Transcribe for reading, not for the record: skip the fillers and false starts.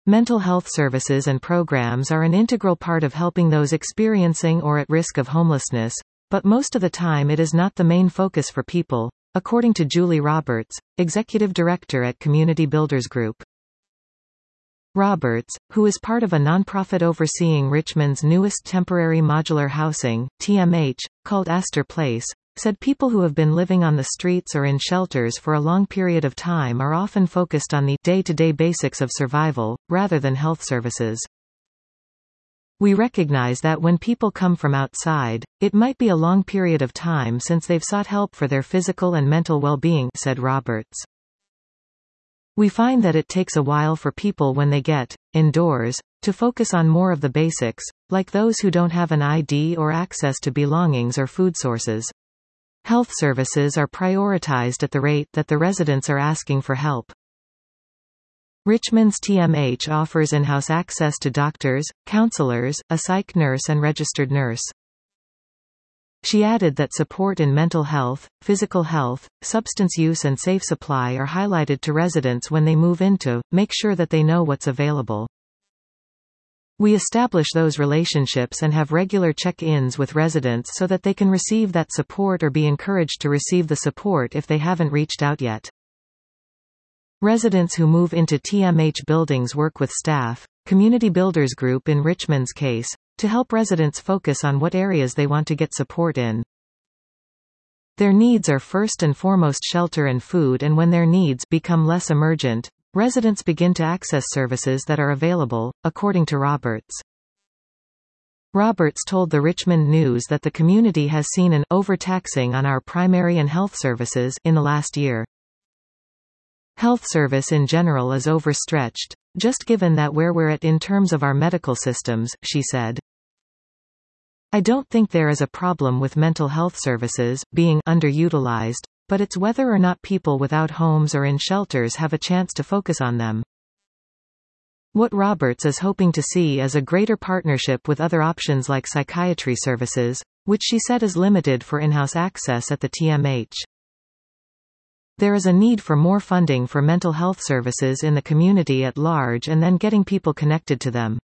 Mental health services and programs are an integral part of helping those experiencing or at risk of homelessness, but most of the time it is not the main focus for people, according to Julie Roberts, Executive Director at Community Builders Group. Roberts, who is part of a nonprofit overseeing Richmond's newest temporary modular housing, TMH, called Astor Place, said people who have been living on the streets or in shelters for a long period of time are often focused on the day-to-day basics of survival, rather than health services. We recognize that when people come from outside, it might be a long period of time since they've sought help for their physical and mental well-being, said Roberts. We find that it takes a while for people when they get indoors to focus on more of the basics, like those who don't have an ID or access to belongings or food sources. Health services are prioritized at the rate that the residents are asking for help. Richmond's TMH offers in-house access to doctors, counselors, a psych nurse and registered nurse. She added that support in mental health, physical health, substance use and safe supply are highlighted to residents when they move in to make sure that they know what's available. We establish those relationships and have regular check-ins with residents so that they can receive that support or be encouraged to receive the support if they haven't reached out yet. Residents who move into TMH buildings work with staff, Community Builders Group in Richmond's case, to help residents focus on what areas they want to get support in. Their needs are first and foremost shelter and food, and when their needs become less emergent, residents begin to access services that are available, according to Roberts. Roberts told the Richmond News that the community has seen an overtaxing on our primary and health services in the last year. Health service in general is overstretched, just given that where we're at in terms of our medical systems, she said. I don't think there is a problem with mental health services being underutilized, but it's whether or not people without homes or in shelters have a chance to focus on them. What Roberts is hoping to see is a greater partnership with other options like psychiatry services, which she said is limited for in-house access at the TMH. There is a need for more funding for mental health services in the community at large and then getting people connected to them.